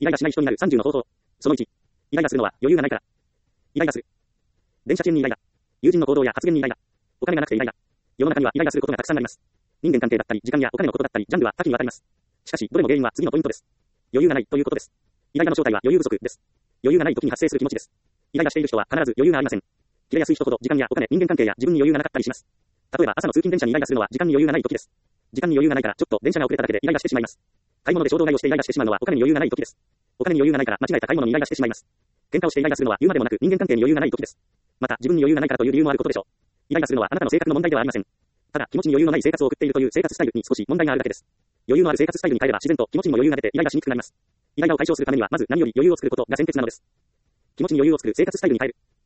イライラしない人になる30の方法。その1。イライラするのは余裕がないから。イライラする。電車遅延にイライラ。友人の行動や発言にイライラ。お金がなくてイライラ。世の中にはイライラすることがたくさんあります。人間関係だったり、時間やお金のことだったり、ジャンルは多岐にわたります。しかし、どれも原因は次のポイントです。余裕がないということです。イライラの正体は余裕不足です。余裕がない時に発生する気持ちです。イライラしている人は必ず余裕がありません。切れやすい人ほど時間やお金、人間関係や自分に余裕がなかったりします。例えば朝の通勤電車にイライラするのは時間に余裕がない時です。時間に余裕がないからちょっと電車が遅れただけでイライラしてしまいます。買い物で衝動買いをしてイライラしてしまうのはお金に余裕がない時です。お金に余裕がないから間違えた買い物にイライラしてしまいます。喧嘩をしてイライラするのは言うまでもなく人間関係に余裕がない時です。また自分に余裕がないからという理由もあることでしょう。イライラするのはあなたの性格の問題ではありません。ただ気持ちに余裕のない生活を送っているという生活スタイルに少し問題があるだけです。余裕のある生活スタイルに変えれば自然と気持ちにも余裕が出てイライラしにくくなります。イライラを解消するためにはまず何より余裕を作ることが先決なのです。気持ちに余裕を作る生活スタイルに変える。